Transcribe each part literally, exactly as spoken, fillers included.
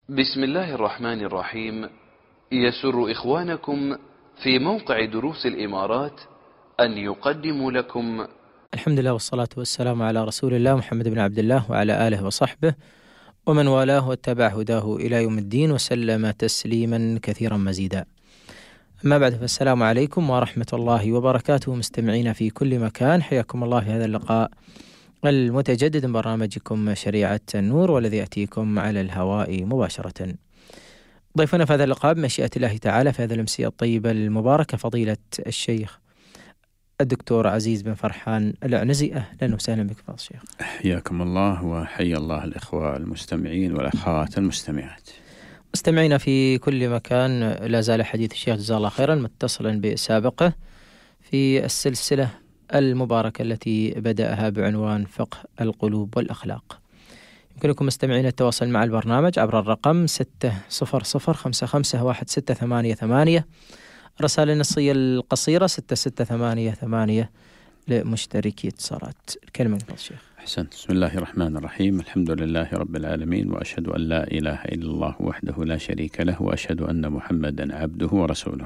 بسم الله الرحمن الرحيم. يسر إخوانكم في موقع دروس الإمارات أن يقدموا لكم الحمد لله والصلاة والسلام على رسول الله محمد بن عبد الله وعلى آله وصحبه ومن والاه واتبع هداه إلى يوم الدين وسلم تسليما كثيرا مزيدا. أما بعد، فالسلام عليكم ورحمة الله وبركاته مستمعين في كل مكان، حياكم الله في هذا اللقاء المتجدد من برنامجكم شريعة النور، والذي يأتيكم على الهواء مباشرة. ضيفنا في هذا اللقاء بمشيئة الله تعالى في هذا الأمسية الطيبة المباركة فضيلة الشيخ الدكتور عزيز بن فرحان العنزي. أهلا وسهلا بك فضيلة الشيخ. حياكم الله وحيا الله الإخوة المستمعين والأخوات المستمعات. مستمعينا في كل مكان، لا زال حديث الشيخ جزاه الله خيرا متصلا بسابقه في السلسلة المباركة التي بدأها بعنوان فقه القلوب والأخلاق. يمكنكم مستمعين التواصل مع البرنامج عبر الرقم ستة صفر صفر خمسة خمسة واحد ستة ثمانية ثمانية، الرسالة النصية القصيرة ستة ستة ثمانية ثمانية لمشتركي اتصالات. الكلمة لك الشيخ. أحسنت. بسم الله الرحمن الرحيم. الحمد لله رب العالمين، وأشهد أن لا إله إلا الله وحده لا شريك له، وأشهد أن محمدا عبده ورسوله.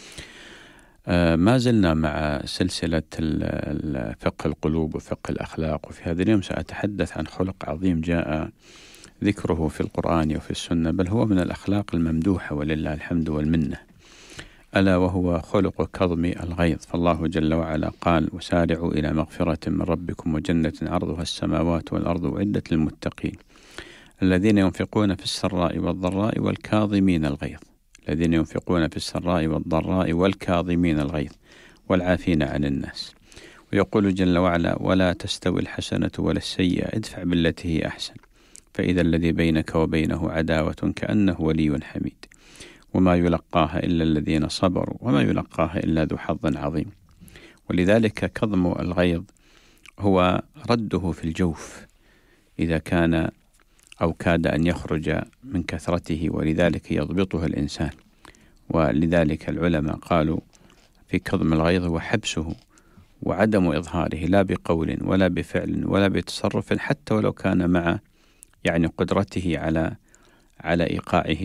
آه ما زلنا مع سلسلة فقه القلوب وفقه الأخلاق، وفي هذا اليوم سأتحدث عن خلق عظيم جاء ذكره في القرآن وفي السنة، بل هو من الأخلاق الممدوحة ولله الحمد والمنة، ألا وهو خلق كظم الغيظ. فالله جل وعلا قال: وسارعوا إلى مغفرة من ربكم وجنة عرضها السماوات والأرض أعدت للمتقين الذين ينفقون في السراء والضراء والكاظمين الغيظ الذين ينفقون في السراء والضراء والكاظمين الغيظ والعافين عن الناس. ويقول جل وعلا: ولا تستوي الحسنة ولا السيئة ادفع بالتي هي أحسن فإذا الذي بينك وبينه عداوة كأنه ولي حميد وما يلقاها إلا الذين صبروا وما يلقاها إلا ذو حظ عظيم. ولذلك كظم الغيظ هو رده في الجوف إذا كان أو كاد أن يخرج من كثرته، ولذلك يضبطه الإنسان. ولذلك العلماء قالوا في كظم الغيظ وحبسه وعدم إظهاره، لا بقول ولا بفعل ولا بتصرف، حتى ولو كان مع يعني قدرته على على إيقاعه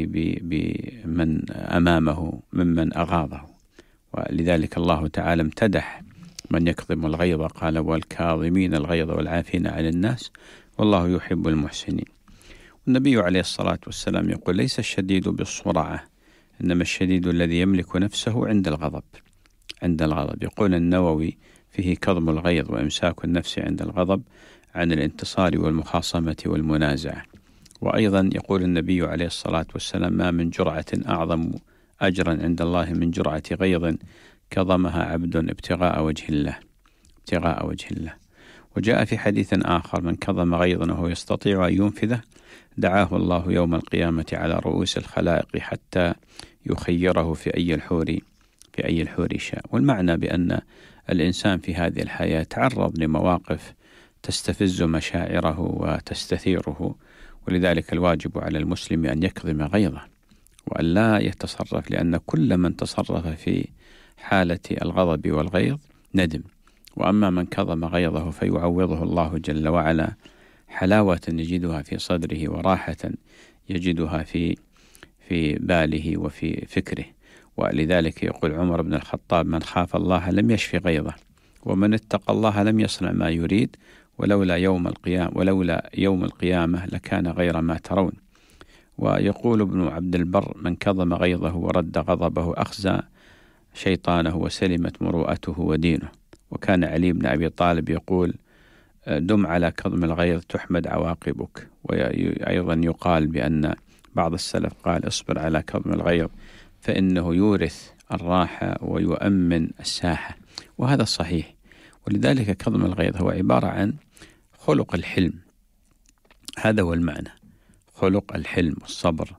بمن أمامه ممن أغاظه. ولذلك الله تعالى امتدح من يكظم الغيظ، قال: والكاظمين الغيظ والعافين عن الناس والله يحب المحسنين. والنبي عليه الصلاة والسلام يقول: ليس الشديد بالصرعة إنما الشديد الذي يملك نفسه عند الغضب عند الغضب. يقول النووي فيه كظم الغيظ وإمساك النفس عند الغضب عن الانتصار والمخاصمة والمنازعة. وأيضا يقول النبي عليه الصلاة والسلام: ما من جرعة أعظم أجرا عند الله من جرعة غيظ كظمها عبد ابتغاء وجه الله ابتغاء وجه الله. وجاء في حديث آخر: من كظم غيظا وهو يستطيع أن ينفذه دعاه الله يوم القيامة على رؤوس الخلائق حتى يخيره في أي الحور في أي الحور شاء. والمعنى بأن الإنسان في هذه الحياة تعرض لمواقف تستفز مشاعره وتستثيره، ولذلك الواجب على المسلم أن يكظم غيظه وأن لا يتصرف، لأن كل من تصرف في حالة الغضب والغيظ ندم. وأما من كظم غيظه فيعوضه الله جل وعلا حلاوة يجدها في صدره وراحة يجدها في في باله وفي فكره. ولذلك يقول عمر بن الخطاب: من خاف الله لم يشفي غيظه، ومن اتقى الله لم يصنع ما يريد، ولولا يوم القيامة ولولا يوم القيامة لكان غير ما ترون. ويقول ابن عبد البر: من كظم غيظه ورد غضبه أخزى شيطانه وسلمت مروءته ودينه. وكان علي بن أبي طالب يقول: دم على كظم الغيظ تحمد عواقبك. وأيضا يقال بأن بعض السلف قال: اصبر على كظم الغيظ فإنه يورث الراحة ويؤمن الساحة. وهذا صحيح. ولذلك كظم الغيظ هو عبارة عن خلق الحلم، هذا هو المعنى، خلق الحلم والصبر.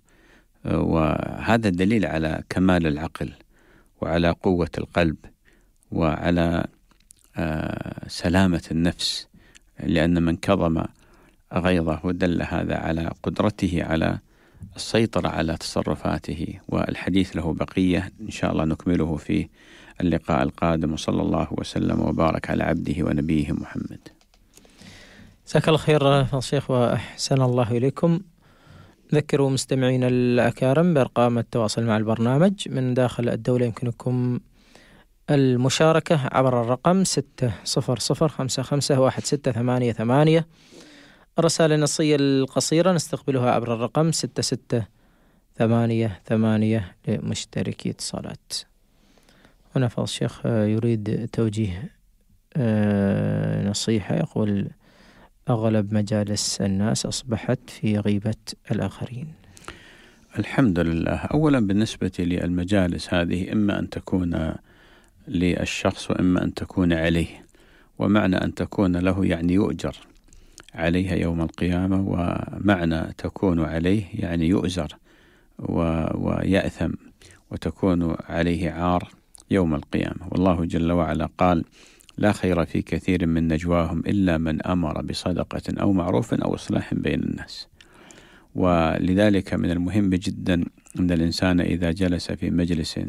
وهذا دليل على كمال العقل وعلى قوة القلب وعلى سلامة النفس، لأن من كظم غيظه دل هذا على قدرته على السيطرة على تصرفاته. والحديث له بقية إن شاء الله نكمله في اللقاء القادم، وصلى الله وسلم وبارك على عبده ونبيه محمد. جزاك الله خير فضيلة الشيخ وأحسن الله إليكم. ذكروا مستمعين الأكارم بأرقام التواصل مع البرنامج من داخل الدولة. يمكنكم المشاركة عبر الرقم ستة صفر صفر خمسة خمسة واحد ستة ثمانية ثمانية. الرسالة النصية القصيرة نستقبلها عبر الرقم ستة ستة ثمانية ثمانية لمشتركي اتصالات. هنا فضل الشيخ يريد توجيه نصيحة، يقول: أغلب مجالس الناس أصبحت في غيبة الآخرين. الحمد لله. أولا بالنسبة للمجالس هذه إما أن تكون للشخص وإما أن تكون عليه، ومعنى أن تكون له يعني يؤجر عليها يوم القيامة، ومعنى تكون عليه يعني يؤزر ويأثم وتكون عليه عار يوم القيامة. والله جل وعلا قال: لا خير في كثير من نجواهم إلا من أمر بصدقة أو معروف أو إصلاح بين الناس. ولذلك من المهم جدا أن الإنسان إذا جلس في مجلس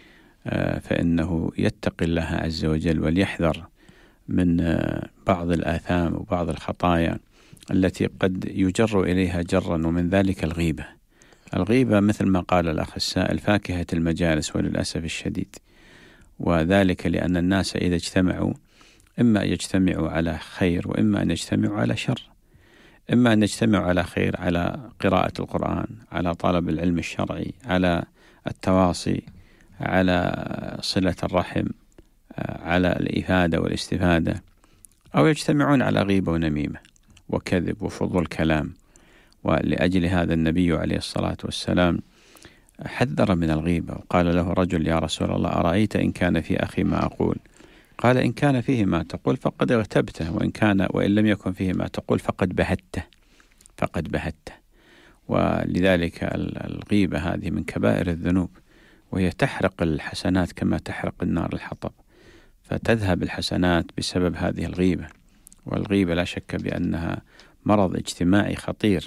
فإنه يتقي الله عز وجل وليحذر من بعض الآثام وبعض الخطايا التي قد يجر إليها جرا، ومن ذلك الغيبة. الغيبة مثل ما قال الأخ السائل فاكهة المجالس وللأسف الشديد، وذلك لأن الناس إذا اجتمعوا إما يجتمعوا على خير وإما أن يجتمعوا على شر. إما أن يجتمعوا على خير، على قراءة القرآن، على طلب العلم الشرعي، على التواصي، على صلة الرحم، على الإفادة والاستفادة، أو يجتمعون على غيبة ونميمة وكذب وفضول كلام. ولأجل هذا النبي عليه الصلاة والسلام حذر من الغيبة، وقال له رجل: يا رسول الله، أرأيت إن كان في أخي ما أقول؟ قال: إن كان فيه ما تقول فقد اغتبته، وإن كان وإن لم يكن فيه ما تقول فقد بهته فقد بهته. ولذلك الغيبة هذه من كبائر الذنوب، وهي تحرق الحسنات كما تحرق النار الحطب، فتذهب الحسنات بسبب هذه الغيبة. والغيبة لا شك بأنها مرض اجتماعي خطير.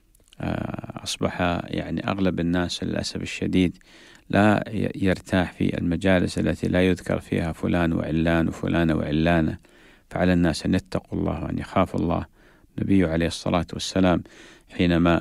أصبح يعني أغلب الناس للأسف الشديد لا يرتاح في المجالس التي لا يذكر فيها فلان وعلان وفلان وعلانة. فعلى الناس أن يتقوا الله وأن يخافوا الله. النبي عليه الصلاة والسلام حينما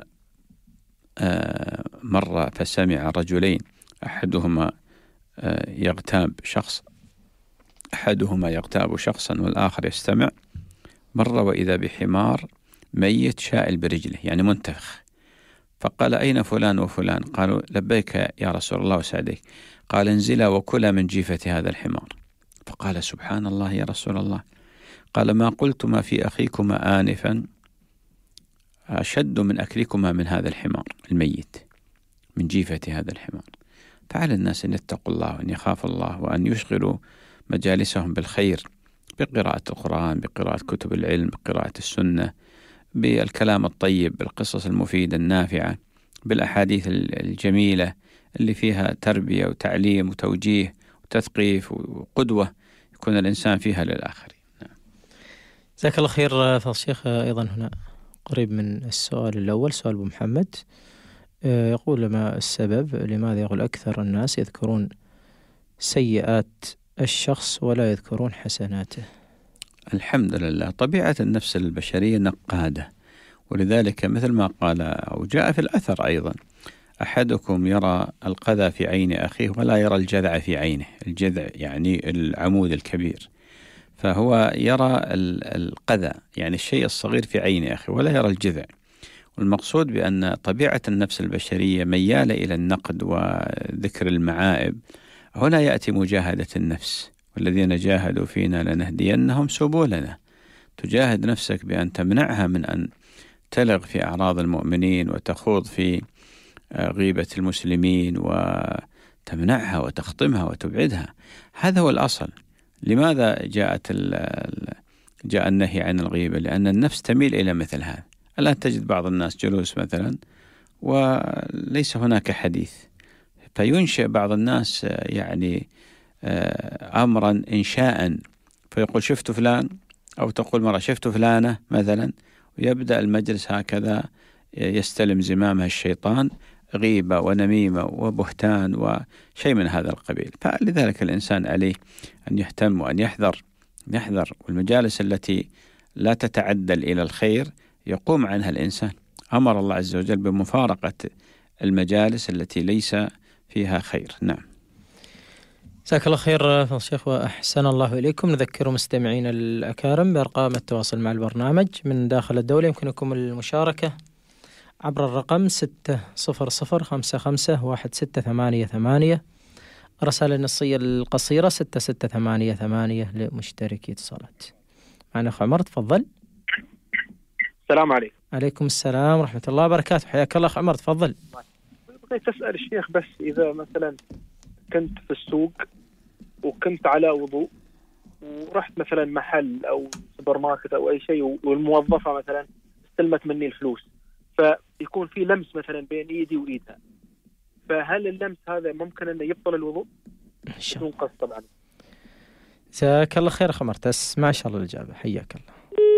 مر فسمع رجلين أحدهما يغتاب شخص أحدهما يغتاب شخصا والآخر يستمع، مر وإذا بحمار ميت شائل برجله يعني منتفخ، فقال: أين فلان وفلان؟ قالوا: لبيك يا رسول الله وسعديك. قال: انزلا وكلا من جيفة هذا الحمار. فقال: سبحان الله يا رسول الله. قال: ما قلتما في أخيكما آنفا أشد من أكلكما من هذا الحمار الميت، من جيفة هذا الحمار. فعلى الناس أن يتقوا الله وأن يخافوا الله وأن يشغلوا مجالسهم بالخير، بقراءة القرآن، بقراءة كتب العلم، بقراءة السنة، بالكلام الطيب، بالقصص المفيدة النافعة، بالأحاديث الجميلة اللي فيها تربية وتعليم وتوجيه وتثقيف وقدوة يكون الإنسان فيها للآخرين. جزاك الله خير فضل الشيخ. أيضا هنا قريب من السؤال الأول، سؤال أبو محمد يقول: ما السبب لماذا يقول أكثر الناس يذكرون سيئات الشخص ولا يذكرون حسناته؟ الحمد لله. طبيعة النفس البشرية نقادة، ولذلك مثل ما قال أو جاء في الأثر أيضا: أحدكم يرى القذى في عين أخيه ولا يرى الجذع في عينه. الجذع يعني العمود الكبير، فهو يرى القذى يعني الشيء الصغير في عين أخيه ولا يرى الجذع. والمقصود بأن طبيعة النفس البشرية ميالة إلى النقد وذكر المعائب. هنا يأتي مجاهدة النفس: والذين جاهدوا فينا لنهدينهم سبلنا. تجاهد نفسك بأن تمنعها من أن تلغ في أعراض المؤمنين وتخوض في غيبة المسلمين، وتمنعها وتخطمها وتبعدها. هذا هو الأصل. لماذا جاءت جاء النهي عن الغيبة؟ لأن النفس تميل إلى مثل هذا. الآن تجد بعض الناس جلوس مثلا وليس هناك حديث، فينشئ بعض الناس يعني أمرا إنشاء، فيقول: شفت فلان، أو تقول مرة: شفت فلانة مثلا، ويبدأ المجلس هكذا يستلم زمامها الشيطان، غيبة ونميمة وبهتان وشيء من هذا القبيل. فلذلك الإنسان عليه أن يهتم وأن يحذر يحذر والمجالس التي لا تتعدل إلى الخير يقوم عنها الإنسان. أمر الله عز وجل بمفارقة المجالس التي ليس فيها خير. نعم. جزاك الله خير فضل الشيخ وأحسن الله إليكم. نذكر مستمعين الأكارم بأرقام التواصل مع البرنامج من داخل الدولة. يمكنكم المشاركة عبر الرقم ستة صفر صفر خمسة خمسة واحد ستة ثمانية ثمانية، الرسالة النصية القصيرة ستة ستة ثمانية ثمانية لمشتركي اتصالات. معنا أخ عمر، تفضل. السلام عليكم. عليكم السلام ورحمة الله وبركاته، حياك الله أخ عمر، تفضل. بغيت أسأل الشيخ بس إذا مثلا كنت في السوق وكنت على وضوء ورحت مثلا محل أو سوبر ماركت أو أي شيء والموظفة مثلا استلمت مني الفلوس، فيكون في لمس مثلا بين إيدي وإيدها، فهل اللمس هذا ممكن أنه يبطل الوضوء؟ إن شاء الله. بدون قصد طبعا. جزاك الله خير أخ عمر، تسمع إن شاء الله الإجابة، حياك الله.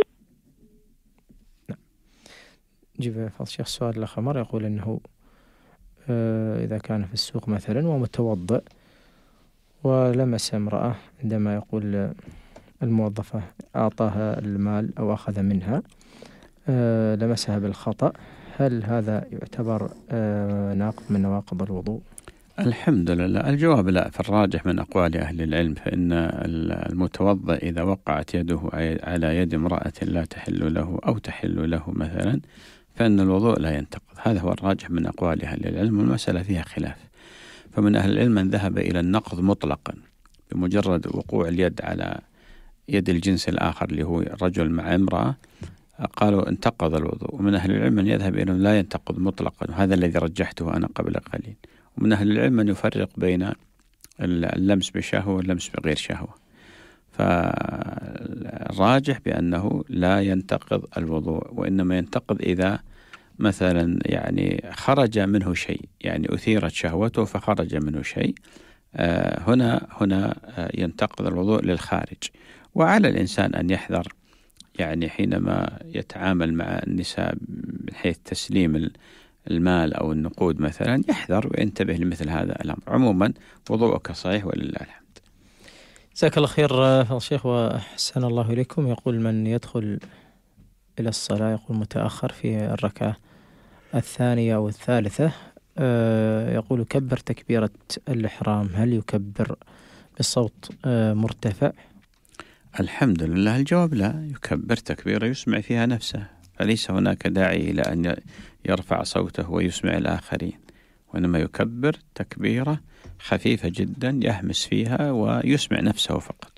نعم. جيب فضل الشيخ سؤال الأخ عمر، يقول أنه آه إذا كان في السوق مثلا ومتوضئ ولمس امرأة عندما يقول الموظفة أعطاها المال أو أخذ منها، آه لمسها بالخطأ، هل هذا يعتبر آه ناقض من نواقض الوضوء؟ الحمد لله، الجواب لا. في الراجح من أقوال أهل العلم فإن المتوضئ إذا وقعت يده على يد امرأة لا تحل له أو تحل له مثلا فإن الوضوء لا ينتقض. هذا هو الراجح من أقوال أهل العلم، والمسألة فيها خلاف. فمن أهل العلم من ذهب إلى النقض مطلقا بمجرد وقوع اليد على يد الجنس الآخر اللي هو رجل مع امرأة، قالوا انتقض الوضوء. ومن أهل العلم من يذهب إلى لا ينتقض مطلقا، وهذا الذي رجحته أنا قبل قليل. ومن أهل العلم من يفرق بين اللمس بشهوة واللمس بغير شهوة. فالراجح بأنه لا ينتقض الوضوء، وإنما ينتقض إذا مثلا يعني خرج منه شيء، يعني أثيرت شهوته فخرج منه شيء، آه هنا هنا آه ينتقض الوضوء للخارج. وعلى الإنسان أن يحذر يعني حينما يتعامل مع النساء من حيث تسليم المال أو النقود مثلا، يحذر وينتبه لمثل هذا الأمر. عموما وضوءك صحيح ولله الحمد. جزاك الله خير فضل الشيخ وأحسن الله إليكم. يقول من يدخل إلى الصلاة يقول متأخر في الركعة الثانية أو الثالثة، يقول كبر تكبيرة الإحرام، هل يكبر بصوت مرتفع؟ الحمد لله، الجواب لا، يكبر تكبيرة يسمع فيها نفسه، فليس هناك داعي إلى أن يرفع صوته ويسمع الآخرين، وإنما يكبر تكبيرة خفيفة جدا يهمس فيها ويسمع نفسه فقط.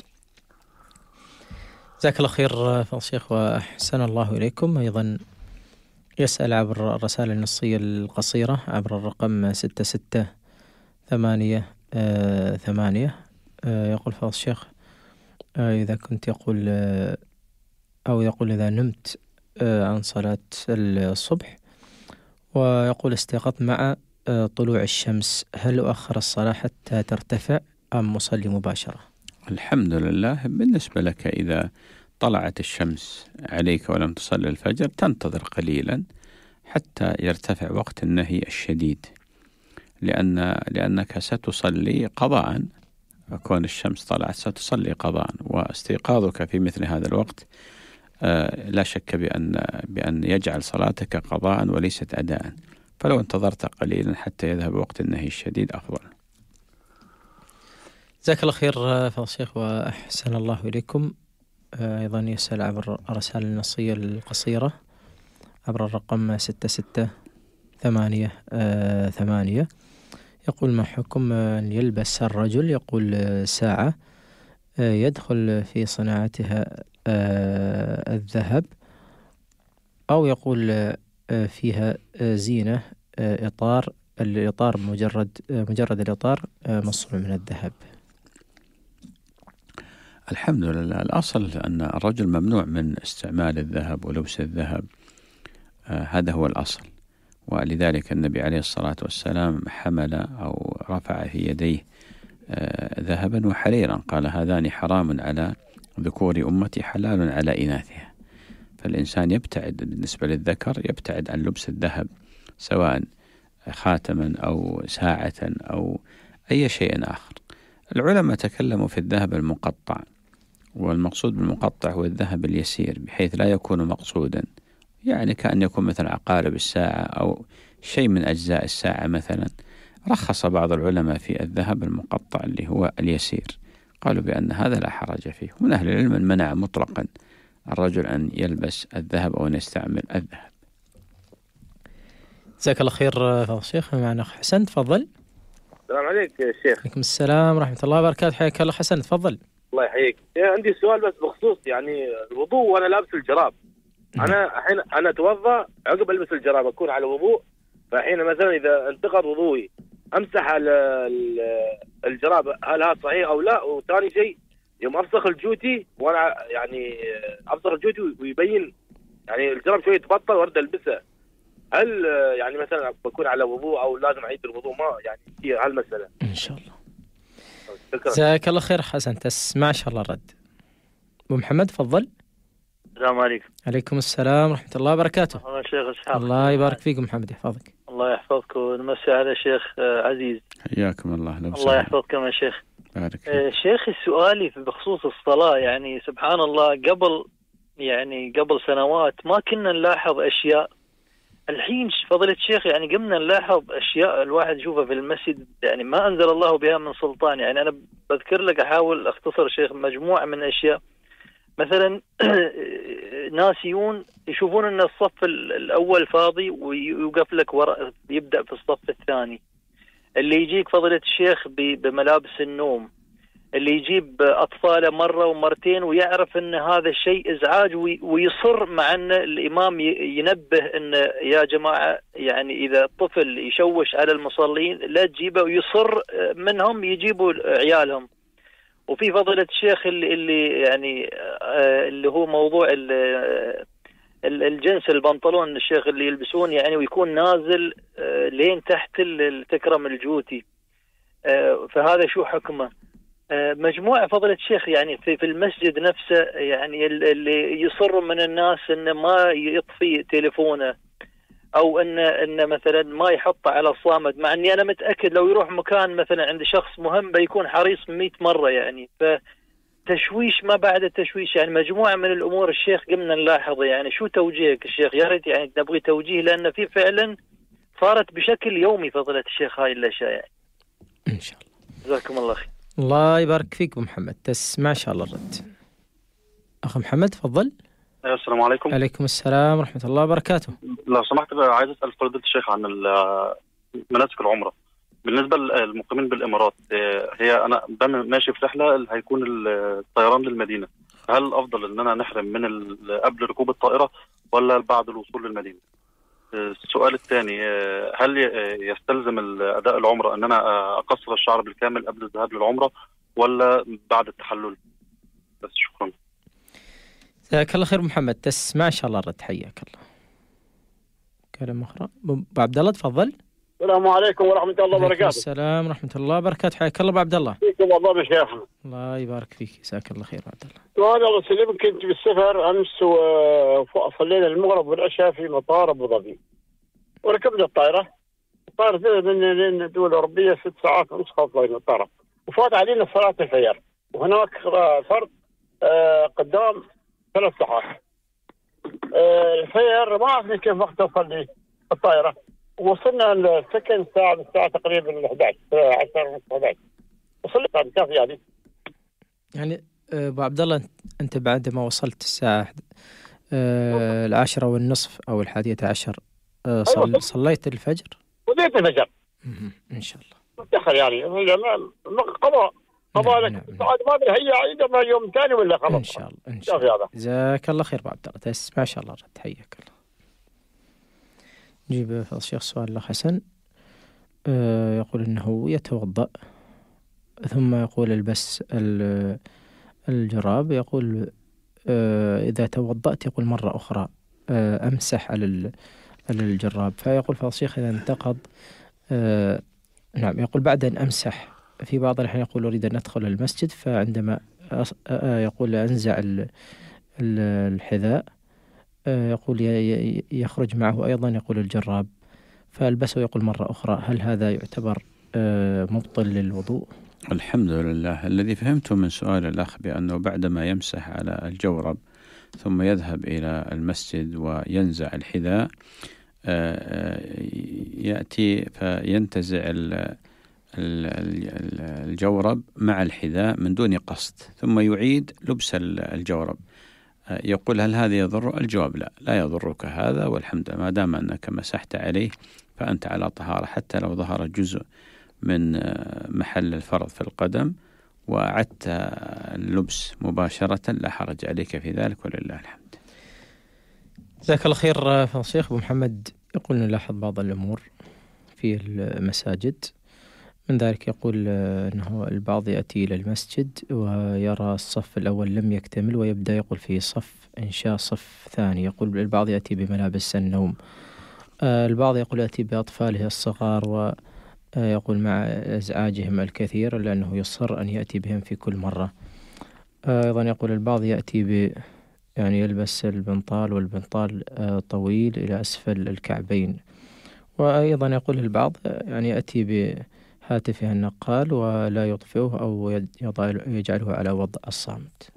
جزاك الله خير فضل الشيخ وأحسن الله إليكم. أيضا يسأل عبر الرسالة النصية القصيرة عبر الرقم ستة ستة ثمانية آه ثمانية، آه يقول فضل الشيخ آه إذا كنت يقول آه أو يقول إذا نمت آه عن صلاة الصبح ويقول استيقظت مع آه طلوع الشمس، هل أؤخر الصلاة حتى ترتفع أم مصلي مباشرة؟ الحمد لله، بالنسبة لك إذا طلعت الشمس عليك ولم تصلي الفجر تنتظر قليلا حتى يرتفع وقت النهي الشديد، لأن لأنك ستصلي قضاء، كون الشمس طلعت ستصلي قضاء، واستيقاظك في مثل هذا الوقت آه لا شك بأن بأن يجعل صلاتك قضاء وليست أداء، فلو انتظرت قليلا حتى يذهب وقت النهي الشديد أفضل. جزاك الله خير فضل الشيخ وأحسن الله إليكم. أيضا يسأل عبر الرسالة النصية القصيرة عبر الرقم ستة ستة ثمانية آه ثمانية، يقول ما حكم أن يلبس الرجل يقول ساعة آه يدخل في صناعتها آه الذهب، أو يقول آه فيها آه زينة آه إطار الإطار مجرد آه مجرد الإطار آه مصنوع من الذهب؟ الحمد لله، الأصل أن الرجل ممنوع من استعمال الذهب ولبس الذهب، آه هذا هو الأصل. ولذلك النبي عليه الصلاة والسلام حمل أو رفع في يديه آه ذهبا وحريرا، قال هذان حرام على ذكور أمتي حلال على إناثها. فالإنسان يبتعد بالنسبة للذكر، يبتعد عن لبس الذهب سواء خاتما أو ساعة أو أي شيء آخر. العلماء تكلموا في الذهب المقطع، والمقصود بالمقطع هو الذهب اليسير بحيث لا يكون مقصودا يعني كأن يكون مثل عقارب الساعة أو شيء من أجزاء الساعة مثلا. رخص بعض العلماء في الذهب المقطع اللي هو اليسير، قالوا بأن هذا لا حرج فيه. ومن أهل العلم منع مطلقا الرجل أن يلبس الذهب أو أن يستعمل الذهب. جزاك الله خير فضل الشيخ. معنا حسن، تفضل. السلام عليك يا شيخ. عليكم السلام ورحمة الله وبركاته. حياك الله حسن، تفضل. الله يحييك. عندي سؤال بس بخصوص يعني الوضوء وأنا لابس الجراب. أنا الحين أنا أتوضأ عقب ألبس الجراب أكون على وضوء، فحين مثلا إذا انتقض وضوئي أمسح على الجراب، هل هذا صحيح أو لا؟ وثاني شيء يوم أفسخ الجوتي وأنا يعني أفسخ الجوتي ويبين يعني الجراب شوي يتبطل وأرد ألبسه، هل يعني مثلا بكون على وضوء أو لازم أعيد الوضوء؟ ما يعني هي هالمسألة إن شاء الله. جزاك الله خير حسن، تسمع إن شاء الله الرد. أبو محمد تفضل. السلام عليكم. عليكم السلام ورحمة الله وبركاته. الله شيخ إسحاق. الله يبارك فيكم محمد، يحفظك. الله يحفظك ونمسي على شيخ عزيز. حياكم الله. لو الله يحفظكم يا شيخ. بارك آه شيخ، سؤالي بخصوص الصلاة، يعني سبحان الله قبل يعني قبل سنوات ما كنا نلاحظ أشياء، الحين فضيلة الشيخ يعني قمنا نلاحظ أشياء الواحد يشوفها في المسجد يعني ما أنزل الله بها من سلطان. يعني أنا بذكر لك، أحاول أختصر شيخ مجموعة من أشياء. مثلا ناسيون يشوفون أن الصف الأول فاضي ويوقف لك وراء يبدأ في الصف الثاني. اللي يجيك فضيلة الشيخ بملابس النوم، اللي يجيب أطفاله مرة ومرتين ويعرف أن هذا الشيء إزعاج ويصر، مع أن الإمام ينبه أن يا جماعة يعني إذا الطفل يشوش على المصلين لا تجيبه، ويصر منهم يجيبوا عيالهم. وفي فضيلة الشيخ اللي, اللي يعني اللي هو موضوع الجنس البنطلون الشيخ اللي يلبسون يعني ويكون نازل لين تحت التكرم الجوتي، فهذا شو حكمه؟ مجموعة فضيلة الشيخ يعني في في المسجد نفسه يعني اللي يصر من الناس إنه ما يطفي تليفونه أو إنه إنه مثلا ما يحطه على الصامت، مع إني أنا متأكد لو يروح مكان مثلا عند شخص مهم بيكون حريص مئة مرة يعني. فتشويش ما بعد التشويش، يعني مجموعة من الأمور الشيخ قمنا نلاحظه. يعني شو توجيهك الشيخ؟ يا ريت يعني نبغي توجيه، لأن في فعلا صارت بشكل يومي فضيلة الشيخ هاي الأشياء يعني. إن شاء الله. جزاكم الله خير. الله يبارك فيك محمد، تسمع إن شاء الله الرد. أخ محمد تفضل. السلام عليكم. عليكم السلام ورحمة الله وبركاته. لو سمحت عايز أسأل فضيلة الشيخ عن مناسك العمرة بالنسبة للمقيمين بالإمارات. هي أنا ماشي في رحلة هيكون الطيران للمدينة، هل الأفضل إن أنا نحرم من قبل ركوب الطائرة ولا بعد الوصول للمدينة؟ السؤال الثاني، هل يستلزم أداء العمرة أن أنا أقصر الشعر بالكامل قبل الذهاب للعمرة ولا بعد التحلل؟ بس شكرا. جزاك الله خير محمد، تسمع إن شاء الله الرد. حياك الله. كلام أخرى أبو عبد الله تفضل. السلام عليكم ورحمة الله وبركاته. السلام ورحمة الله وبركاته. حياك الله أبو عبد الله. فيكم الله شيخنا. الله يبارك فيك، جزاك الله خير عبد الله. سؤال الله يسلمك، كنت بالسفر أمس وصلينا المغرب والعشاء في مطار أبو ظبي، وركبنا الطائرة. الطائرة من الدول الأوروبية ست ساعات ونص خاطئين الطائرة، وفات علينا صلاة الفجر، وهناك فرد قدام ثلاث ساعات. الفجر ما أعرف كيف وقت أصلي الطائرة، وصلنا السكن الساعة الساعة تقريبا إحدى عشر عشرة ونص إحدى عشر، وصلت بعد كافي يعني. يعني أبو عبد الله أنت بعد ما وصلت الساعة أه العاشرة والنصف أو الحادية عشر أه صل... أيوة. صليت الفجر؟ صليت الفجر إن شاء الله. متأخر يعني قضاء قضاء لك بعد ما أدري هي عيدة يوم ثاني ولا خلاص. إن شاء الله إن شاء الله. جزاك الله خير أبو عبد الله، تسمع إن شاء الله رد. حياك الله. نجيب الشيخ سؤال الله حسن. أه يقول إنه يتوضأ ثم يقول البس الجراب، يقول أه إذا توضأت يقول مرة أخرى أه أمسح على الجراب، فيقول فالشيخ إذا انتقض أه نعم يقول بعد أن أمسح، في بعض الأحيان يقول أريد أن أدخل المسجد، فعندما أه يقول أنزع الحذاء أه يقول يخرج معه أيضا يقول الجراب، فألبسه يقول مرة أخرى، هل هذا يعتبر أه مبطل للوضوء؟ الحمد لله. الذي فهمته من سؤال الأخ بأنه بعدما يمسح على الجورب ثم يذهب إلى المسجد وينزع الحذاء، يأتي فينتزع الجورب مع الحذاء من دون قصد، ثم يعيد لبس الجورب. يقول هل هذا يضر؟ الجواب لا، لا يضرك هذا، والحمد لله ما دام أنك مسحت عليه فأنت على طهارة، حتى لو ظهر جزء من محل الفرض في القدم وأعدت اللبس مباشرة لا حرج عليك في ذلك، ولله الحمد. جزاك الله خير فضيلة الشيخ. أبو محمد يقول نلاحظ بعض الأمور في المساجد، من ذلك يقول أنه البعض يأتي إلى المسجد ويرى الصف الأول لم يكتمل ويبدأ يقول في صف إنشاء صف ثاني. يقول البعض يأتي بملابس النوم، البعض يقول يأتي بأطفاله الصغار ويقول مع إزعاجهم الكثير لأنه يصر أن يأتي بهم في كل مرة. أيضا يقول البعض يأتي ب يعني يلبس البنطال والبنطال طويل إلى أسفل الكعبين. وأيضا يقول البعض يعني يأتي بهاتفه النقال ولا يطفئه أو يجعله على وضع الصامت.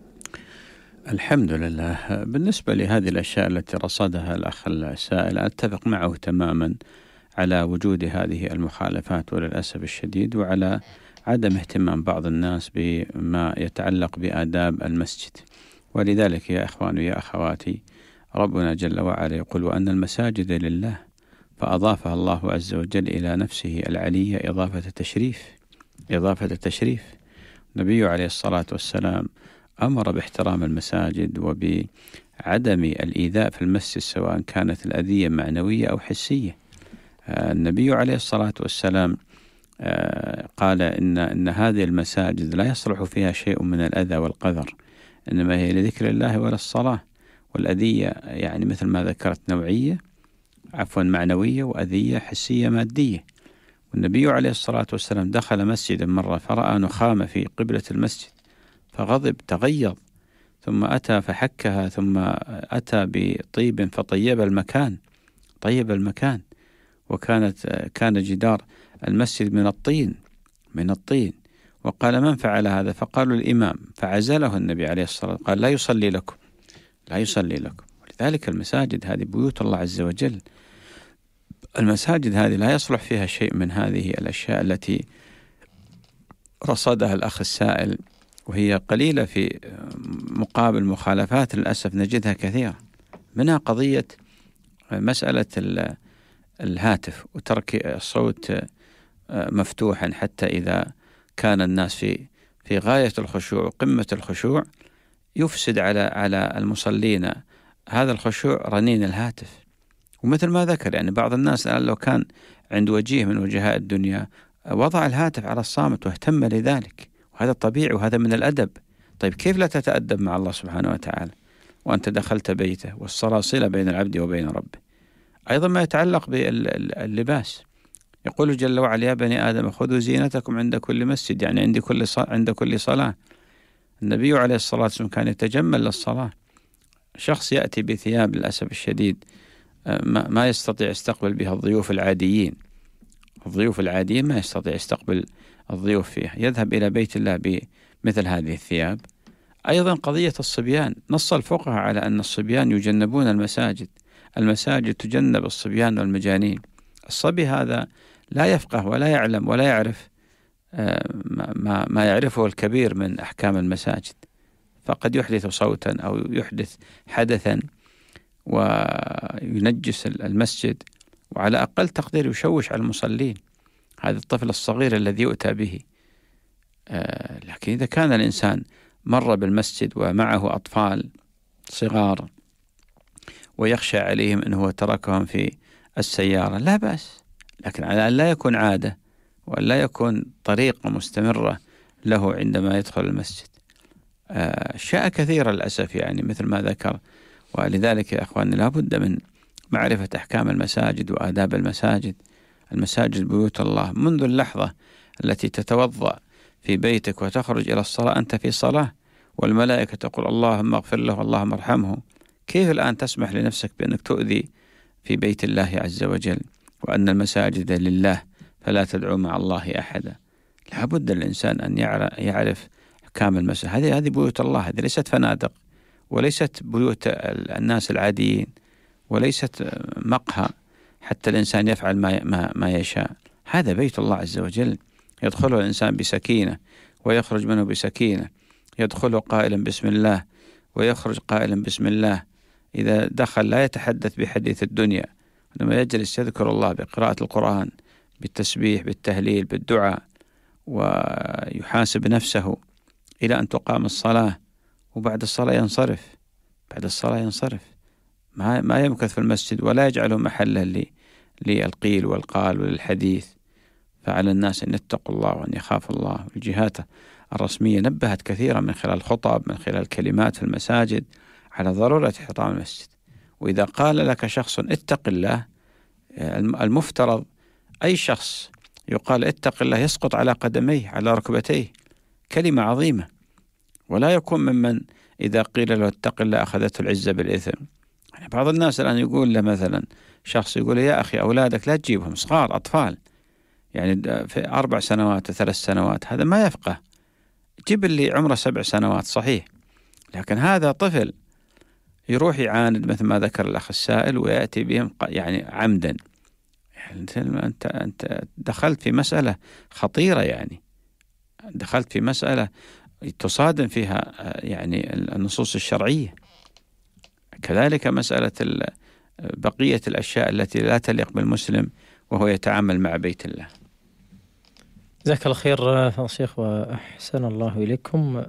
الحمد لله. بالنسبة لهذه الأشياء التي رصدها الأخ السائل أتفق معه تماما على وجود هذه المخالفات وللأسف الشديد، وعلى عدم اهتمام بعض الناس بما يتعلق بآداب المسجد. ولذلك يا إخواني يا أخواتي، ربنا جل وعلا يقول وأن المساجد لله، فأضافها الله عز وجل إلى نفسه العلية إضافة تشريف إضافة تشريف النبي عليه الصلاة والسلام أمر باحترام المساجد وبعدم الإيذاء في المسجد، سواء كانت الأذية معنوية أو حسية. النبي عليه الصلاة والسلام قال إن, إن هذه المساجد لا يصلح فيها شيء من الأذى والقذر، إنما هي لذكر الله ولا الصلاة. والأذية يعني مثل ما ذكرت نوعية عفوا معنوية، وأذية حسية مادية. والنبي عليه الصلاة والسلام دخل مسجدا مرة فرأى نخامة في قبلة المسجد فغضب تغيظ، ثم أتى فحكها، ثم أتى بطيب فطيب المكان طيب المكان وكانت كان جدار المسجد من الطين من الطين وقال من فعل هذا؟ فقالوا الإمام، فعزله النبي عليه الصلاة والسلام قال لا يصلي لكم لا يصلي لكم. ولذلك المساجد هذه بيوت الله عز وجل، المساجد هذه لا يصلح فيها شيء من هذه الأشياء التي رصدها الأخ السائل، وهي قليلة في مقابل مخالفات للأسف نجدها كثيرة. منها قضية مسألة الهاتف وترك الصوت مفتوحا حتى إذا كان الناس في في غاية الخشوع وقمة الخشوع، يفسد على على المصلين هذا الخشوع رنين الهاتف. ومثل ما ذكر يعني بعض الناس لو كان عند وجيه من وجهاء الدنيا وضع الهاتف على الصامت واهتم لذلك، وهذا طبيعي وهذا من الأدب. طيب كيف لا تتأدب مع الله سبحانه وتعالى وأنت دخلت بيته؟ والصلاة صلة بين العبد وبين ربه. أيضا ما يتعلق باللباس، يقول جل وعلا يا بني آدم خذوا زينتكم عند كل مسجد، يعني عند كل عند كل صلاة. النبي عليه الصلاة والسلام كان يتجمل للصلاة. شخص يأتي بثياب للأسف الشديد ما يستطيع يستقبل بها الضيوف العاديين الضيوف العاديين ما يستطيع يستقبل الضيوف فيها، يذهب إلى بيت الله بمثل هذه الثياب. أيضا قضية الصبيان، نص الفقهاء على أن الصبيان يجنبون المساجد المساجد تجنب الصبيان والمجانين. الصبي هذا لا يفقه ولا يعلم ولا يعرف ما, ما يعرفه الكبير من أحكام المساجد، فقد يحدث صوتا أو يحدث حدثا وينجس المسجد، وعلى أقل تقدير يشوش على المصلين. هذا الطفل الصغير الذي يؤتى به. لكن إذا كان الإنسان مر بالمسجد ومعه أطفال صغار ويخشى عليهم أنه تركهم في السيارة لا بأس، لكن على أن لا يكون عادة وأن لا يكون طريقة مستمرة له عندما يدخل المسجد. أشياء كثيرة للأسف يعني مثل ما ذكر. ولذلك يا أخواني لا بد من معرفة أحكام المساجد وآداب المساجد. المساجد بيوت الله. منذ اللحظة التي تتوضأ في بيتك وتخرج إلى الصلاة أنت في صلاة، والملائكة تقول اللهم اغفر له اللهم ارحمه. كيف الآن تسمح لنفسك بأنك تؤذي في بيت الله عز وجل؟ وأن المساجد لله فلا تدعو مع الله أحدا. لا بد الإنسان أن يعرف أحكام المساجد. هذه هذه بيوت الله، هذه ليست فنادق وليست بيوت الناس العاديين، وليست مقهى حتى الإنسان يفعل ما ما ما يشاء. هذا بيت الله عز وجل، يدخله الإنسان بسكينة ويخرج منه بسكينة، يدخله قائلا بسم الله ويخرج قائلا بسم الله. إذا دخل لا يتحدث بحديث الدنيا، لما يجلس يذكر الله بقراءة القرآن، بالتسبيح، بالتهليل، بالدعاء، ويحاسب نفسه إلى أن تقام الصلاة، وبعد الصلاة ينصرف. بعد الصلاة ينصرف، ما ما يمكث في المسجد ولا يجعله محلا للقيل والقال وللحديث. فعلى الناس أن يتقوا الله وأن يخافوا الله. الجهات الرسمية نبهت كثيرا من خلال الخطب، من خلال الكلمات في المساجد، على ضرورة احترام المسجد. وإذا قال لك شخص اتق الله، المفترض أي شخص يقال اتق الله يسقط على قدميه، على ركبتيه. كلمة عظيمة، ولا يكون ممن إذا قيل له اتق الله أخذته العزة بالإثم. يعني بعض الناس الآن يقول له مثلا شخص يقول يا أخي أولادك لا تجيبهم، صغار أطفال يعني في أربع سنوات وثلاث سنوات، هذا ما يفقه. جيب اللي عمره سبع سنوات صحيح، لكن هذا طفل يروح يعاند مثل ما ذكر الأخ السائل ويأتي بهم يعني عمدا. يعني أنت أنت دخلت في مسألة خطيرة، يعني دخلت في مسألة تصادم فيها يعني النصوص الشرعية. كذلك مسألة بقية الأشياء التي لا تليق بالمسلم وهو يتعامل مع بيت الله. جزاك الله خير فضل الشيخ وأحسن الله إليكم.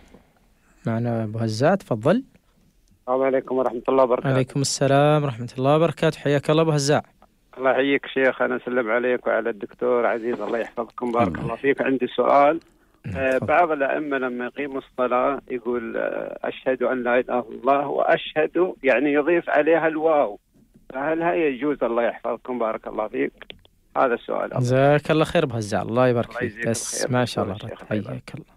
معنا أبو هزاع، تفضل. السلام عليكم ورحمة الله وبركاته. عليكم السلام ورحمة الله وبركاته، حياك الله أبو هزاع. الله يحييك شيخ، أنا أسلم عليك وعلى الدكتور عزيز، الله يحفظكم، بارك الله فيك. عندي سؤال. آه بعض الأئمة لما يقيموا الصلاة يقول آه أشهد أن لا إله إلا الله وأشهد، يعني يضيف عليها الواو، فهل هي يجوز؟ الله يحفظكم، بارك الله فيك. هذا السؤال. جزاك الله خير أبو هزاع، الله يبارك فيك. بس ما شاء الله، حياك الله.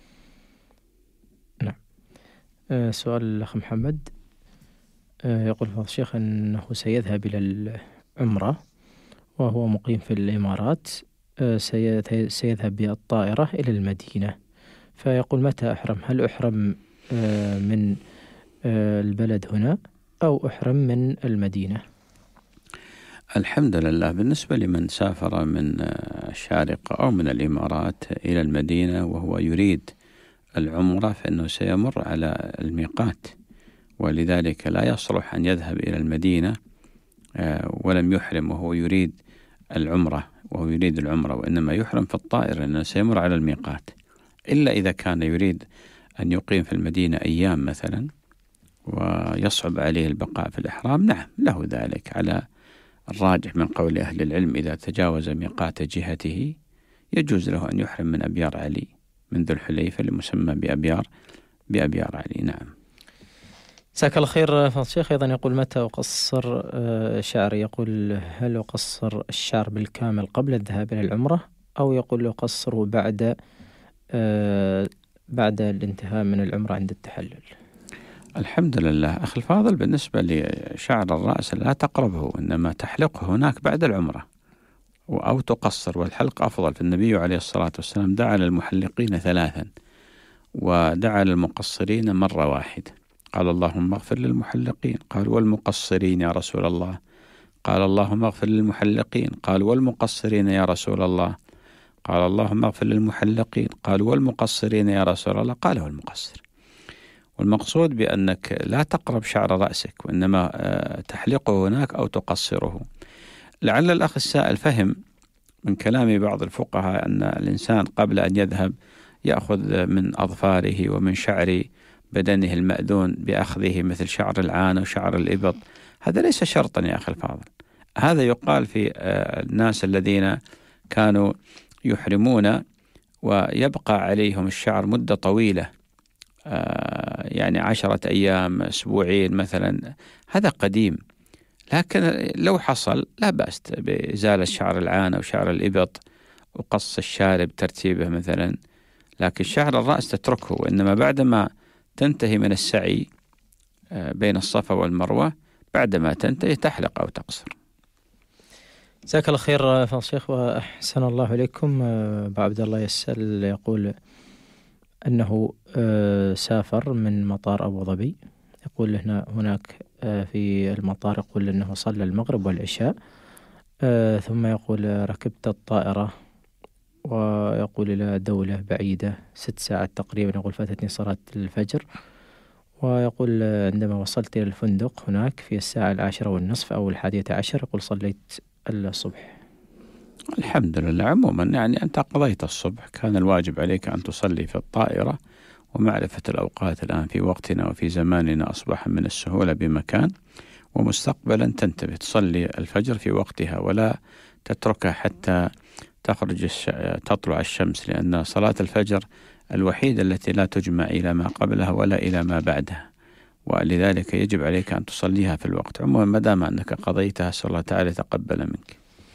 نعم. آه سؤال الأخ محمد، آه يقول فضل الشيخ أنه سيذهب إلى العمرة وهو مقيم في الإمارات، سيذهب بالطائرة إلى المدينة، فيقول متى أحرم؟ هل أحرم من البلد هنا أو أحرم من المدينة؟ الحمد لله، بالنسبة لمن سافر من الشارقة أو من الإمارات إلى المدينة وهو يريد العمرة فإنه سيمر على الميقات، ولذلك لا يصلح أن يذهب إلى المدينة ولم يحرم وهو يريد العمرة وهو يريد العمرة وإنما يحرم في الطائرة لأنه سيمر على الميقات، إلا إذا كان يريد أن يقيم في المدينة أيام مثلا ويصعب عليه البقاء في الإحرام، نعم له ذلك على الراجح من قول أهل العلم. إذا تجاوز ميقات جهته يجوز له أن يحرم من أبيار علي، من ذو الحليفة المسمى بأبيار بأبيار علي. نعم. جزاك الله خير فضل الشيخ. أيضا يقول متى أقصر شعري؟ يقول هل أقصر الشعر بالكامل قبل الذهاب إلى العمرة أو يقول أقصره بعد بعد الانتهاء من العمرة عند التحلل؟ الحمد لله أخي الفاضل، بالنسبة لشعر الرأس لا تقربه، إنما تحلقه هناك بعد العمرة أو تقصر، والحلق أفضل. فالنبي عليه الصلاة والسلام دعا للمحلقين ثلاثا ودعا للمقصرين مرة واحدة. قال اللهم اغفر للمحلقين، قال والمقصرين يا رسول الله، قال اللهم اغفر للمحلقين، قال والمقصرين يا رسول الله، قال اللهم اغفر للمحلقين، قال والمقصرين يا رسول الله، قال والمقصر. والمقصود بأنك لا تقرب شعر رأسك وإنما تحلقه هناك أو تقصره. لعل الأخ السائل فهم من كلام بعض الفقهاء أن الإنسان قبل أن يذهب يأخذ من أظفاره ومن شعر بدنه المأذون بأخذه مثل شعر العانة وشعر الإبط. هذا ليس شرطا يا أخي الفاضل، هذا يقال في الناس الذين كانوا يحرمون ويبقى عليهم الشعر مدة طويلة، يعني عشرة أيام أسبوعين مثلا، هذا قديم. لكن لو حصل لا بأس بإزالة شعر العانة وشعر الإبط وقص الشارب ترتيبه مثلا، لكن شعر الرأس تتركه، وإنما بعدما تنتهي من السعي بين الصفا والمروة بعدما تنتهي تحلق أو تقصر. جزاك الله خير فضل الشيخ وأحسن الله إليكم. أبو عبد الله يسأل يقول أنه آه سافر من مطار أبو ظبي، يقول هنا هناك آه في المطار يقول أنه صلى المغرب والعشاء، آه ثم يقول ركبت الطائرة ويقول إلى دولة بعيدة ست ساعات تقريبا، يقول فاتتني صلاة الفجر، ويقول عندما وصلت إلى الفندق هناك في الساعة العاشرة والنصف أو الحادية عشر يقول صليت الصبح. الحمد لله. عموما يعني أنت قضيت الصبح، كان الواجب عليك أن تصلي في الطائرة، ومعرفة الأوقات الآن في وقتنا وفي زماننا أصبح من السهولة بمكان، ومستقبلا تنتبه تصلي الفجر في وقتها ولا تتركها حتى تخرج الش... تطلع الشمس، لأن صلاة الفجر الوحيدة التي لا تجمع إلى ما قبلها ولا إلى ما بعدها، ولذلك يجب عليك أن تصليها في الوقت. عموما ما دام أنك قضيتها أسأل الله تعالى يتقبل منك.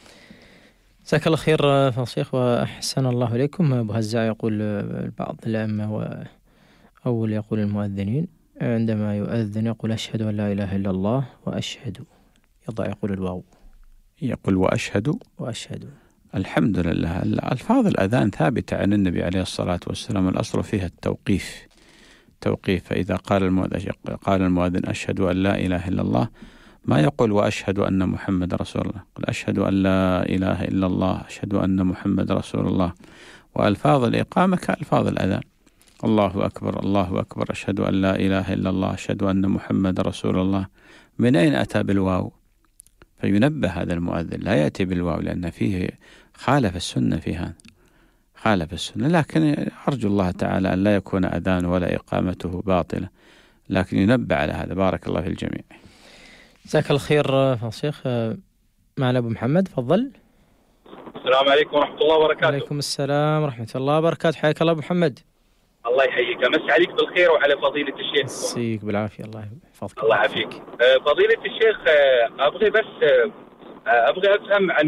جزاك الله خير فضيلة الشيخ وأحسن الله إليكم. أبو هزاع يقول بعض الأئمة و... أو يقول المؤذنين عندما يؤذن يقول أشهد أن لا إله إلا الله وأشهد، يضع يقول الواو، يقول وأشهد وأشهد. الحمد لله. ألفاظ الأذان ثابتة عن النبي عليه الصلاة والسلام، الأصل فيها التوقيف توقيف فإذا قال المؤذن قال المؤذن أشهد أن لا إله إلا الله ما يقول وأشهد أن محمد رسول الله، قل أشهد أن لا إله إلا الله، أشهد أن محمد رسول الله. وألفاظ الإقامة كألفاظ الأذان، الله أكبر الله أكبر، أشهد أن لا إله إلا الله، أشهد أن محمد رسول الله. من أين أتى بالواو؟ فينبه هذا المؤذن لا يأتي بالواو لأن فيه خالف السنة في هذا، خالف السنة. لكن أرجو الله تعالى أن لا يكون أذان ولا إقامته باطلة، لكن ينبه على هذا. بارك الله في الجميع. جزاك الله خير فضيلة الشيخ. معنا أبو محمد، تفضل. السلام عليكم ورحمة الله وبركاته. وعليكم السلام ورحمة الله وبركاته. حياك الله أبو محمد. الله يحييك، أمس عليك بالخير وعلى فضيلة الشيخ. يسيك بالعافية، الله يحفظك. الله يعافيك. فضيلة الشيخ أبغي بس أبغي أفهم عن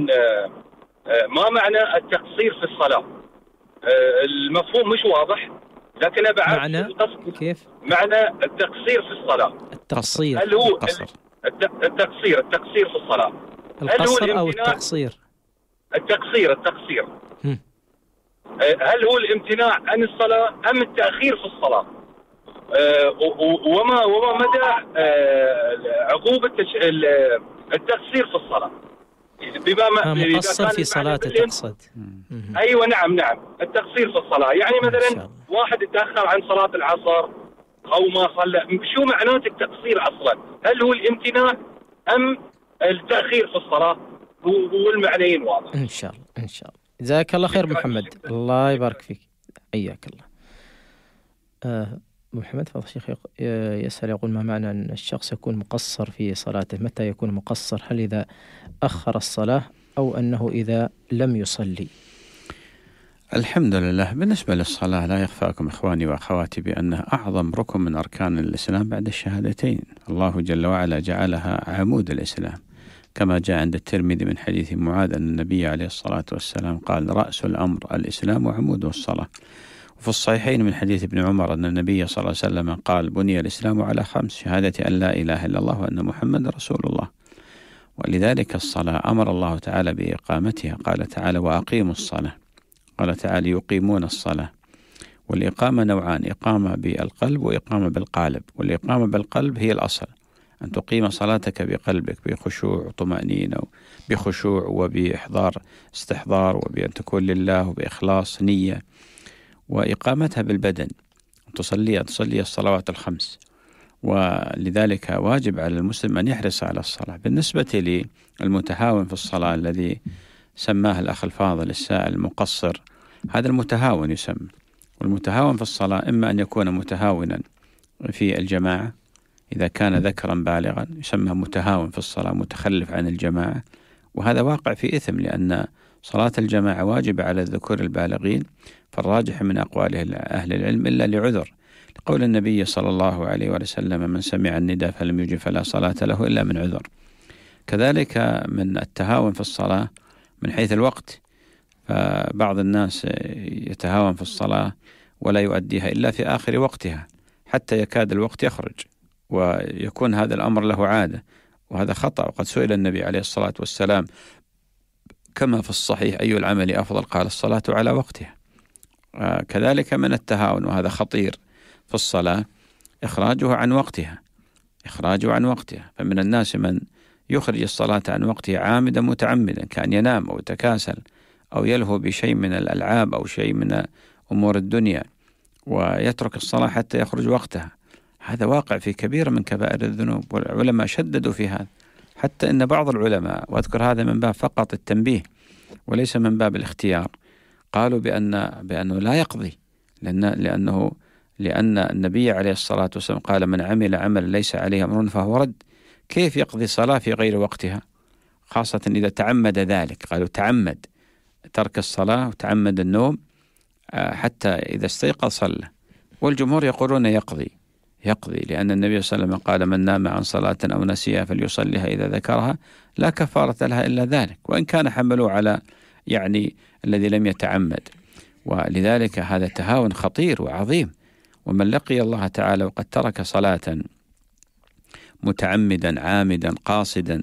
ما معنى التقصير في الصلاة. المفهوم مش واضح، لكن أبغى أعرف معنى كيف معنى التقصير في الصلاة. التقصير هل هو القصر. التقصير التقصير في الصلاة، القصر أو التقصير؟ التقصير التقصير هم. هل هو الامتناع عن الصلاة أم التأخير في الصلاة؟ أه وما وما مدى أه عقوبة التقصير في الصلاة؟ بما مقصر في صلاة تقصد. أيوة نعم نعم التقصير في الصلاة، يعني مثلا واحد تأخر عن صلاة العصر أو ما صلى، شو معنات التقصير أصلا؟ هل هو الامتناع أم التأخير في الصلاة؟ والمعنيين واضح. إن شاء الله إن شاء الله. جزاك الله خير محمد، الله يبارك فيك، حياك الله. آه محمد فضل الشيخ يسأل يقول ما معنى أن الشخص يكون مقصر في صلاته؟ متى يكون مقصر؟ هل إذا أخر الصلاة أو أنه إذا لم يصلي؟ الحمد لله. بالنسبة للصلاة لا يخفاكم إخواني وأخواتي بأنها أعظم ركن من أركان الإسلام بعد الشهادتين. الله جل وعلا جعلها عمود الإسلام، كما جاء عند الترمذي من حديث معاذ أن النبي عليه الصلاة والسلام قال رأس الأمر الإسلام وعموده الصلاة. وفي الصحيحين من حديث ابن عمر أن النبي صلى الله عليه وسلم قال بني الإسلام على خمس: شهادة أن لا إله إلا الله وأن محمد رسول الله. ولذلك الصلاة أمر الله تعالى بإقامتها، قال تعالى وأقيموا الصلاة، قال تعالى يقيمون الصلاة. والإقامة نوعان: إقامة بالقلب وإقامة بالقالب. والإقامة بالقلب هي الأصل، أن تقيم صلاتك بقلبك بخشوع وطمأنينة، بخشوع وبإحضار استحضار، وبأن تكون لله وبإخلاص نية. وإقامتها بالبدن، تصلي تصلي الصلوات الخمس. ولذلك واجب على المسلم أن يحرص على الصلاة. بالنسبة للمتهاون في الصلاة الذي سماه الأخ الفاضل السائل المقصر، هذا المتهاون يسمى. والمتهاون في الصلاة إما أن يكون متهاونا في الجماعة، إذا كان ذكرا بالغا يسمى متهاون في الصلاة، متخلف عن الجماعة، وهذا واقع في إثم، لأن صلاة الجماعة واجبة على الذكور البالغين، فالراجح من أقوال أهل العلم إلا لعذر، لقول النبي صلى الله عليه وسلم من سمع النداء فلم يجب فلا صلاة له إلا من عذر. كذلك من التهاون في الصلاة من حيث الوقت، فبعض الناس يتهاون في الصلاة ولا يؤديها إلا في آخر وقتها حتى يكاد الوقت يخرج، ويكون هذا الأمر له عادة، وهذا خطأ. وقد سئل النبي عليه الصلاة والسلام كما في الصحيح أي العمل أفضل؟ قال الصلاة على وقتها. كذلك من التهاون، وهذا خطير في الصلاة، إخراجه عن وقتها إخراجه عن وقتها فمن الناس من يخرج الصلاة عن وقتها عامدا متعمدا، كان ينام أو يتكاسل أو يلهو بشيء من الألعاب أو شيء من أمور الدنيا ويترك الصلاة حتى يخرج وقتها. هذا واقع في كبير من كبائر الذنوب، والعلماء شددوا في هذا، حتى إن بعض العلماء، وأذكر هذا من باب فقط التنبيه وليس من باب الاختيار، قالوا بأن بأنه لا يقضي، لأن لأنه لأن النبي عليه الصلاة والسلام قال: من عمل عمل ليس عليه أمر فهو رد. كيف يقضي صلاة في غير وقتها، خاصة إذا تعمد ذلك؟ قالوا تعمد ترك الصلاة وتعمد النوم حتى إذا استيقظ صلى. والجمهور يقولون يقضي يقضي لأن النبي صلى الله عليه وسلم قال: من نام عن صلاة أو نسيها فليصليها إذا ذكرها لا كفارة لها إلا ذلك، وإن كان حملوا على يعني الذي لم يتعمد. ولذلك هذا تهاون خطير وعظيم، ومن لقي الله تعالى وقد ترك صلاة متعمدا عامدا قاصدا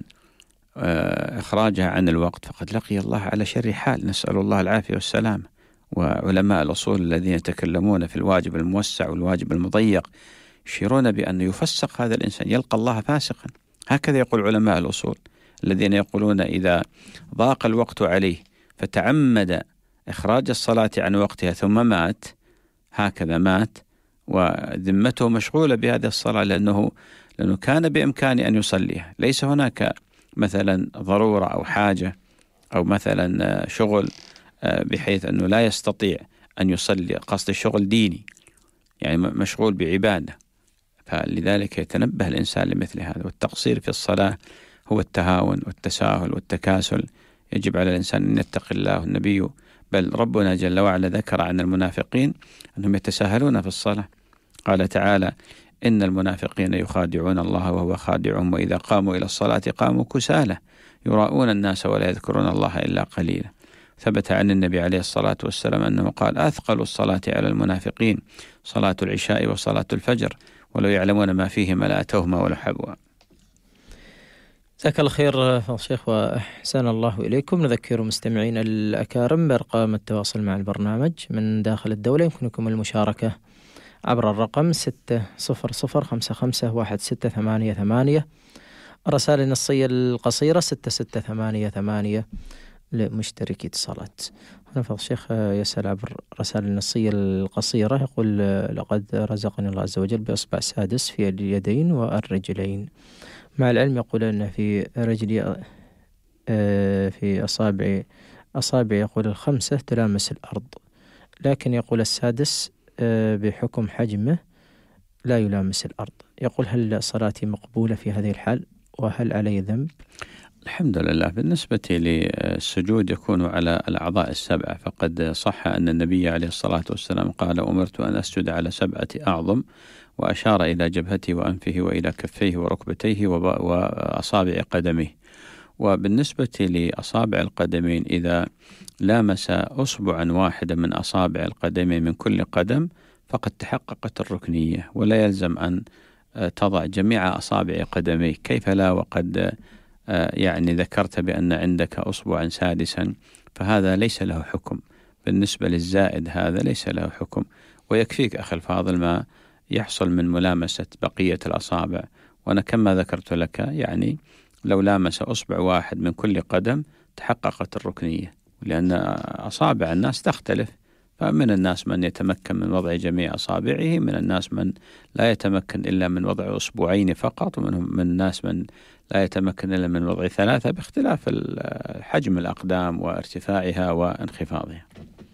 إخراجها عن الوقت فقد لقي الله على شر حال، نسأل الله العافية والسلام. وعلماء الأصول الذين يتكلمون في الواجب الموسع والواجب المضيق يشيرون بأن يفسق هذا الإنسان، يلقى الله فاسقا. هكذا يقول علماء الأصول الذين يقولون إذا ضاق الوقت عليه فتعمد إخراج الصلاة عن وقتها ثم مات، هكذا مات وذمته مشغولة بهذه الصلاة، لأنه لأنه كان بإمكانه أن يصليها، ليس هناك مثلا ضرورة أو حاجة أو مثلا شغل بحيث أنه لا يستطيع أن يصلي، قصد الشغل ديني يعني مشغول بعبادة، فلذلك يتنبه الإنسان لمثل هذا. والتقصير في الصلاة هو التهاون والتساهل والتكاسل، يجب على الإنسان أن يتقي الله. النبي بل ربنا جل وعلا ذكر عن المنافقين أنهم يتساهلون في الصلاة، قال تعالى: إن المنافقين يخادعون الله وهو خادعهم وإذا قاموا إلى الصلاة قاموا كسالى يراؤون الناس ولا يذكرون الله إلا قليلا. ثبت عن النبي عليه الصلاة والسلام أنه قال: أثقل الصلاة على المنافقين صلاة العشاء وصلاة الفجر ولو يعلمون ما فيهما لأتوهما ولو حبوا. جزاك الله خير فضل الشيخ وأحسن الله إليكم. نذكر مستمعين الأكارم بأرقام التواصل مع البرنامج من داخل الدولة، يمكنكم المشاركة عبر الرقم ستة صفر صفر خمسة خمسة واحد ستة ثمانية ثمانية، الرسائل النصية القصيرة ستة ستة ثمانية ثمانية لمشتركي اتصالات. هنا فضل الشيخ يسأل عبر الرسائل النصية القصيرة، يقول: لقد رزقني الله عز وجل بإصبع سادس في اليدين والرجلين، مع العلم يقول أن في رجلي في أصابع أصابع يقول الخمسة تلامس الأرض، لكن يقول السادس بحكم حجمه لا يلامس الأرض. يقول: هل صلاتي مقبولة في هذه الحال وهل علي ذنب؟ الحمد لله. بالنسبة للسجود يكون على الأعضاء السبعة، فقد صح أن النبي عليه الصلاة والسلام قال: أمرت أن أسجد على سبعة أعظم، وأشار إلى جبهته وأنفه وإلى كفيه وركبتيه وأصابع قدميه. وبالنسبة لأصابع القدمين إذا لامس أصبعا واحدا من أصابع القدمين من كل قدم فقد تحققت الركنية، ولا يلزم أن تضع جميع أصابع قدميك، كيف لا وقد يعني ذكرت بأن عندك أصبعا سادسا، فهذا ليس له حكم. بالنسبة للزائد هذا ليس له حكم، ويكفيك أخي الفاضل ما يحصل من ملامسة بقية الأصابع. وأنا كما ذكرت لك يعني لو لامس أصبع واحد من كل قدم تحققت الركنية، لأن أصابع الناس تختلف، فمن الناس من يتمكن من وضع جميع أصابعه، من الناس من لا يتمكن إلا من وضع أصبعين فقط، ومن الناس من لا يتمكن إلا من وضع ثلاثة، باختلاف حجم الأقدام وارتفاعها وانخفاضها.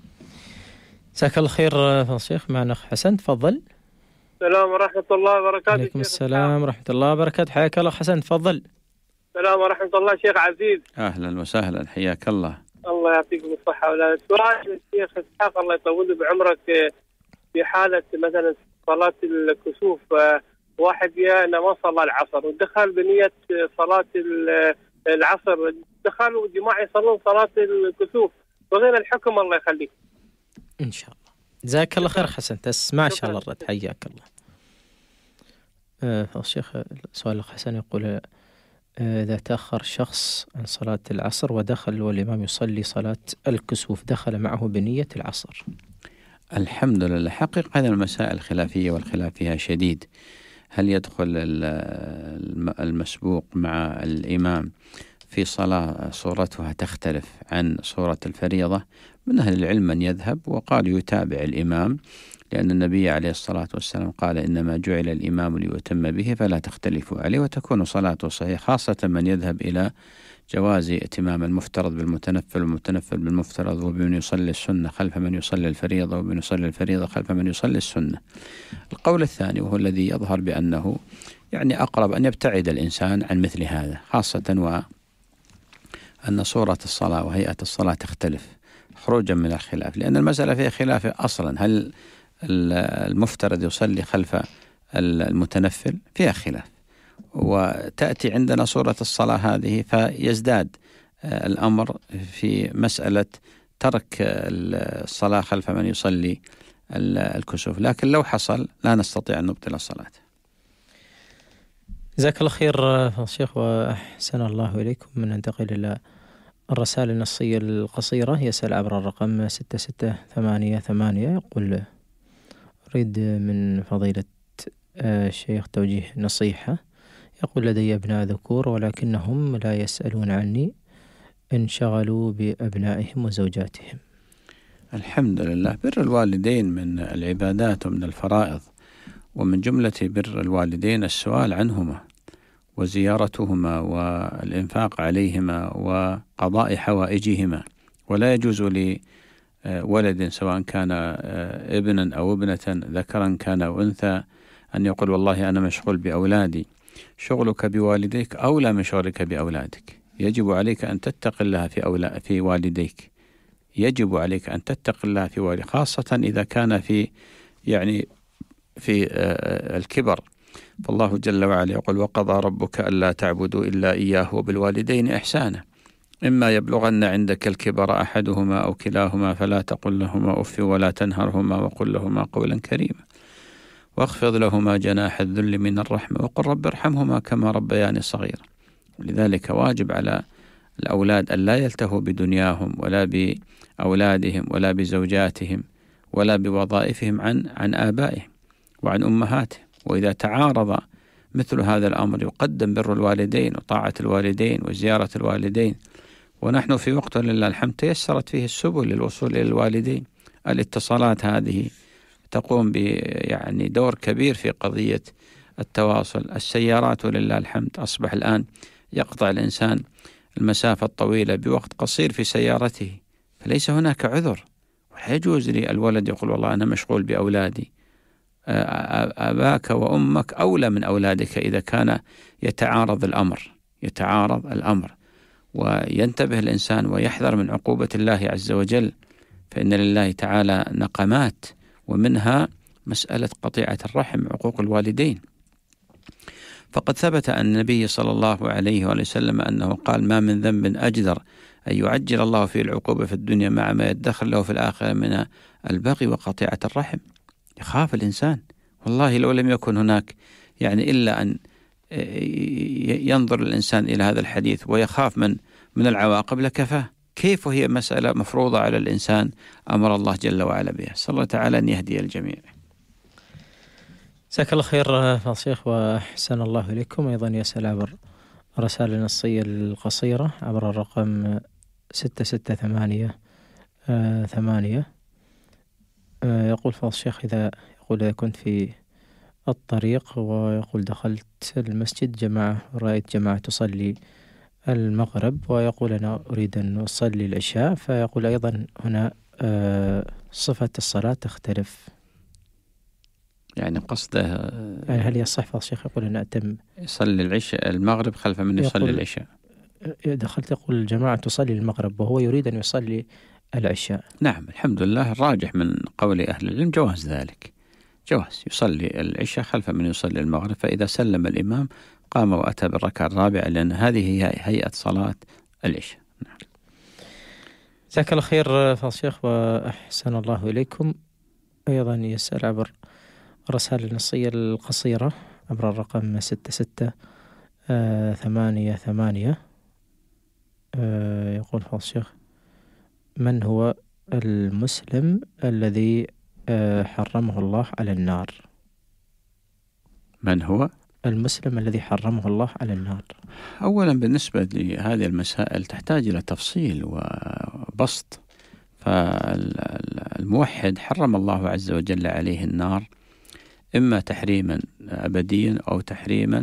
جزاك الله خير فضل الشيخ. معنا أخ حسن، تفضل. السلام ورحمة الله وبركاته. عليكم السلام ورحمة الله وبركاته، حياك الله حسن، تفضل. السلام ورحمة الله شيخ عزيز. أهلا وسهلا، حياك الله. الله يعطيكم الصحة ولا سؤال الشيخ إسحاق الله يطول بعمرك، في حالة مثلا صلاة الكسوف واحد يا ما صلى العصر ودخل بنية صلاة العصر، دخلوا جماعة يصلون صلاة الكسوف، وغير الحكم الله يخليك إن شاء الله. جزاك الله خير حسن، تسمع إن شاء الله الرد، حياك الله. آه الشيخ سؤال الأخ حسن يقول: آه إذا تأخر شخص عن صلاة العصر ودخل والإمام يصلي صلاة الكسوف، دخل معه بنية العصر. الحمد لله. حقيقة هذه المسائل الخلافية والخلاف فيها شديد. هل يدخل المسبوق مع الإمام في صلاة صورتها تختلف عن صورة الفريضة؟ من أهل العلم من يذهب وقال يتابع الإمام، لأن النبي عليه الصلاة والسلام قال إنما جعل الإمام ليتم به فلا تختلفوا عليه، وتكون صلاته صحيحة، خاصة من يذهب إلى جواز اتمام المفترض بالمتنفل والمتنفل بالمفترض، وبمن يصلي السنة خلف من يصلي الفريضة، وبمن يصلي الفريضة خلف من يصلي السنة. القول الثاني وهو الذي يظهر بأنه يعني أقرب أن يبتعد الإنسان عن مثل هذا، خاصة وأن صورة الصلاة وهيئة الصلاة تختلف خروجا من الخلاف، لأن المسألة فيها خلاف أصلا. هل المفترض يصلي خلف المتنفل؟ فيها خلاف. وتأتي عندنا صورة الصلاة هذه فيزداد الأمر في مسألة ترك الصلاة خلف من يصلي الكسوف، لكن لو حصل لا نستطيع أن نبطل الصلاة. جزاك الله خير شيخ وأحسن الله إليكم. من ننتقل إلى الرسائل النصية القصيرة. يسأل عبر الرقم ستة ستة ثمانية ثمانية، يقول أريد من فضيلة الشيخ توجيه نصيحة. يقول لدي أبناء ذكور ولكنهم لا يسألون عني، انشغلوا بأبنائهم وزوجاتهم. الحمد لله. بر الوالدين من العبادات ومن الفرائض، ومن جملة بر الوالدين السؤال عنهما وزيارتهما والإنفاق عليهما وقضاء حوائجهما. ولا يجوز لولد سواء كان ابنا أو ابنة، ذكرا كان أو أنثى، أن يقول والله أنا مشغول بأولادي. شغلك بوالديك أولى من شغلك بأولادك. يجب عليك أن تتقي الله في أولا في والديك، يجب عليك أن تتقي الله في والديك، خاصة إذا كان في يعني في الكبر. فالله جل وعلا يقول وقضى ربك ألا تعبدوا إلا إياه وبالوالدين إحسانا، إما يبلغن عندك الكبر أحدهما أو كلاهما فلا تقل لهما أف ولا تنهرهما وقل لهما قولا كريما، واخفض لهما جناح الذل من الرحمة وقل رب ارحمهما كما ربياني صغيرا. لذلك واجب على الأولاد أن لا يلتهوا بدنياهم ولا بأولادهم ولا بزوجاتهم ولا بوظائفهم عن عن آبائهم وعن أمهاتهم. وإذا تعارض مثل هذا الأمر يقدم بر الوالدين وطاعة الوالدين وزيارة الوالدين. ونحن في وقت لله الحمد تيسرت فيه السبل للوصول إلى الوالدين. الاتصالات هذه تقوم ب يعني دور كبير في قضية التواصل. السيارات ولله الحمد أصبح الآن يقطع الإنسان المسافة الطويلة بوقت قصير في سيارته، فليس هناك عذر. ولا يجوز لي الولد يقول والله أنا مشغول بأولادي. أباك وأمك أولى من أولادك إذا كان يتعارض الأمر يتعارض الأمر وينتبه الإنسان ويحذر من عقوبة الله عز وجل، فإن لله تعالى نقمات، ومنها مسألة قطيعة الرحم، عقوق الوالدين. فقد ثبت أن النبي صلى الله عليه وسلم أنه قال ما من ذنب أجدر أن يعجل الله فيه العقوبة في الدنيا مع ما يدخر له في الآخرة من البغي وقطيعة الرحم. يخاف الإنسان والله لو لم يكن هناك يعني إلا أن ينظر الإنسان إلى هذا الحديث ويخاف من من العواقب لكفاه. كيف وهي مسألة مفروضة على الإنسان أمر الله جل وعلا بها. صلى الله تعالى أن يهدي الجميع. جزاك الله خير فضيلة الشيخ وأحسن الله إليكم. أيضا يسأل عبر الرسائل النصية القصيرة عبر الرقم ستة ستة ثمانية ثمانية. يقول فضيلة الشيخ إذا يقول إذا كنت في الطريق ويقول دخلت المسجد جماعة رأيت جماعة تصلي المغرب، ويقول أنا أريد أن أصلي العشاء، فيقول أيضا هنا صفة الصلاة تختلف. يعني قصده يعني هل يصح فضيلة الشيخ يقول أن أتم يصلي العشاء المغرب خلف من يصلي العشاء؟ دخلت يقول الجماعة تصلي المغرب وهو يريد أن يصلي العشاء. نعم الحمد لله. الراجح من قول أهل العلم جواز ذلك، جواز يصلي العشاء خلف من يصلي المغرب، فإذا سلم الإمام قام وأتى بالركعة الرابعة، لأن هذه هي هيئة صلاة العشاء. نعم. جزاك الله خير فضيلة الشيخ وأحسن الله إليكم. أيضا يسأل عبر الرسائل النصية القصيرة عبر الرقم ستة ستة ثمانية ثمانية. يقول فضيلة الشيخ من هو المسلم الذي حرمه الله على النار. من هو؟ المسلم الذي حرمه الله على النار. أولا بالنسبة لهذه المسائل تحتاج إلى تفصيل وبسط. فالموحد حرم الله عز وجل عليه النار إما تحريما أبديا أو تحريما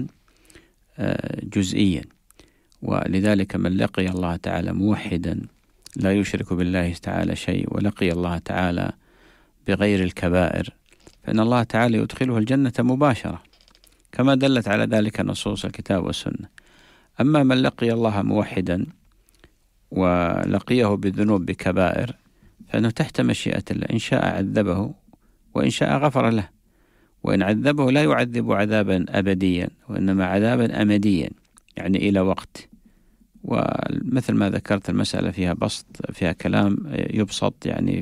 جزئيا، ولذلك من لقي الله تعالى موحدا لا يشرك بالله تعالى شيء ولقي الله تعالى بغير الكبائر فإن الله تعالى يدخله الجنة مباشرة كما دلت على ذلك نصوص الكتاب والسنة. أما من لقي الله موحدا ولقيه بذنوب بكبائر فإنه تحت مشيئة الله، إن شاء عذبه وإن شاء غفر له، وإن عذبه لا يعذب عذابا أبديا وإنما عذابا أمديا يعني إلى وقت. ومثل ما ذكرت المسألة فيها بسط، فيها كلام يبسط يعني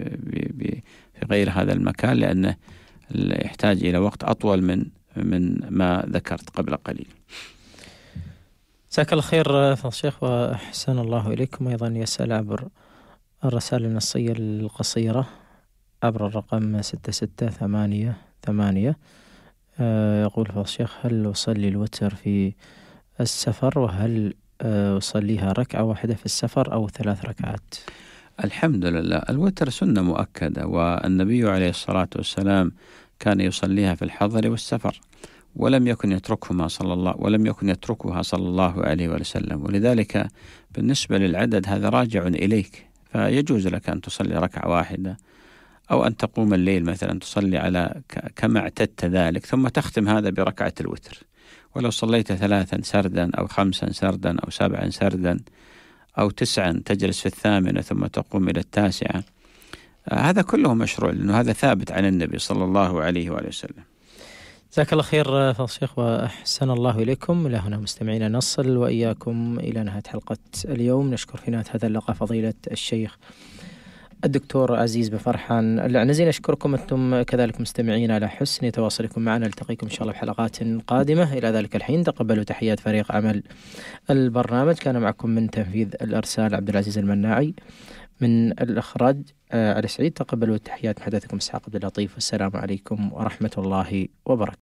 في غير هذا المكان لأنه يحتاج إلى وقت أطول من من ما ذكرت قبل قليل. جزاك الله خير فضل الشيخ وأحسن الله إليكم. أيضا يسأل عبر الرسائل النصية القصيرة عبر الرقم ستة ستة ثمانية ثمانية، يقول فضل الشيخ: هل أصلي الوتر في السفر؟ وهل أصليها ركعة واحدة في السفر أو ثلاث ركعات؟ الحمد لله، الوتر سنة مؤكدة، والنبي عليه الصلاة والسلام كان يصليها في الحضر والسفر ولم يكن يتركهما صلى الله ولم يكن يتركها صلى الله عليه وسلم. ولذلك بالنسبة للعدد هذا راجع إليك، فيجوز لك أن تصلي ركعة واحدة أو أن تقوم الليل مثلا تصلي على كما اعتدت ذلك ثم تختم هذا بركعة الوتر. ولو صليت ثلاثا سردا أو خمسا سردا أو سبعا سردا أو تسعا تجلس في الثامنة ثم تقوم إلى التاسعة، هذا كله مشروع لأنه هذا ثابت عن النبي صلى الله عليه وآله وسلم. جزاك الله خير فضل الشيخ وأحسن الله إليكم. إلى هنا مستمعينا نصل وإياكم إلى نهاية حلقة اليوم. نشكر في نهاية هذا اللقاء فضيلة الشيخ الدكتور عزيز بن فرحان العنزي. نشكركم أنتم كذلك مستمعين على حسن تواصلكم معنا. نلتقيكم إن شاء الله بحلقات قادمة. إلى ذلك الحين تقبلوا تحيات فريق عمل البرنامج. كان معكم من تنفيذ الإرسال عبد العزيز المناعي، من الإخراج علي سعيد. تقبلوا تحيات محدثكم إسحاق عبد اللطيف، والسلام عليكم ورحمة الله وبركاته.